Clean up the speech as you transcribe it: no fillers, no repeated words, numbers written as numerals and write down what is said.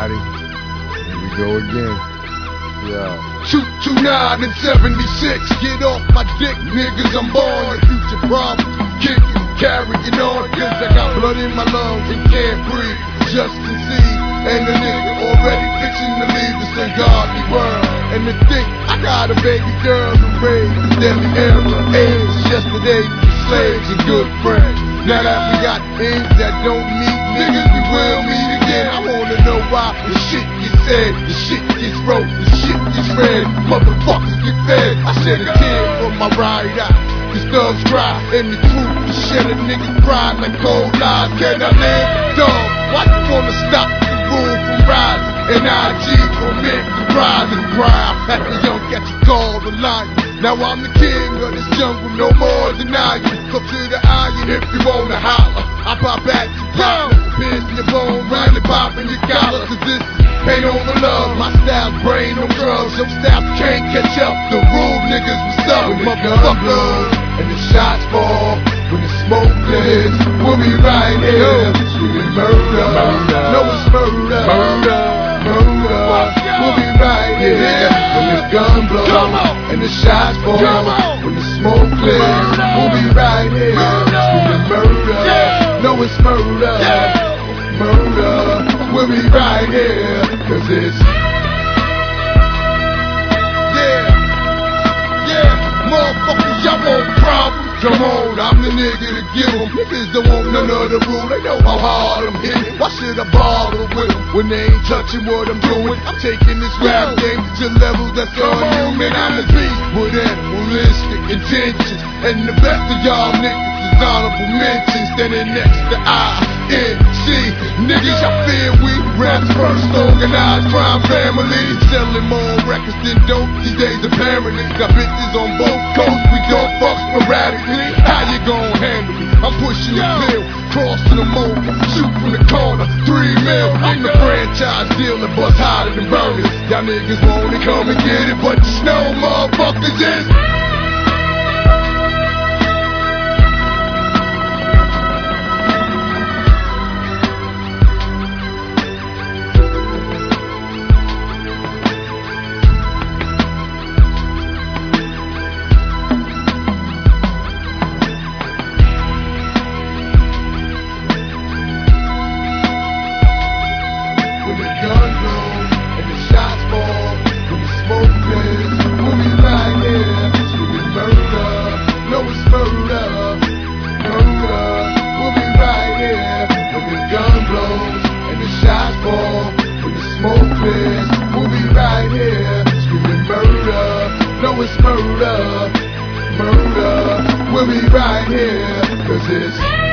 everybody. Here we go again. Yeah. 229 and 76. Get off my dick, niggas. I'm born a future problem. Kicking, carrying on. Cause I got blood in my lungs and can't breathe. Just conceive. And the nigga already fixing to leave this ungodly world. And to think I got a baby girl who raised the deadly era. Age yesterday, we slaves and good friends. Now that we got things that don't meet niggas, we will meet again. I wanna know why the shit gets said, the shit gets wrote, the shit gets read, motherfuckers get fed. I shed a tear from my right eye, cause thugs cry, and the truth to shed a nigga cry like cold lies. Can I live? Dog, why you wanna stop the rule from rising? And IG for men to rise and crime. At the young cat you call the lion. Now I'm the king of this jungle, no more denying. Come to the iron if you wanna holler. I pop back to power, piercing your bone, round and popping your collar. Cause this pain over love, my style's brain on drugs. Your style can't catch up, the rule niggas was up. When the gun blows and the shots fall, when the smoke clears, we'll be right here. Screaming murder, no it's murder, we'll be right here. When the gun blows and the shots fall, when the smoke clears, we'll be right here. Screaming murder, no it's murder, we'll be right here. Cause it's motherfuckers, y'all want problems? Come on, I'm the nigga to give them. Niggas don't want none of the rule, they know how hard I'm hitting. Why should I bother with them when they ain't touching what I'm doing? I'm taking this rap game to levels that's unhuman. I'm the beast with animalistic intentions, and the best of y'all niggas is honorable mentions. Standing next to INC. Niggas, y'all fear we rap's first organized crime family. Selling more records than dope these days apparently. Got bitches on both coasts, we don't fuck sporadically. How you gon' handle me? I'm pushing the pill, crossing the mold, shoot from the corner, 3 mil. I'm the franchise dealer, bust hotter than burners. Y'all niggas wanna come and get it, but just know motherfuckers is we'll be right here, screaming murder, no it's murder, we'll be right here, cause it's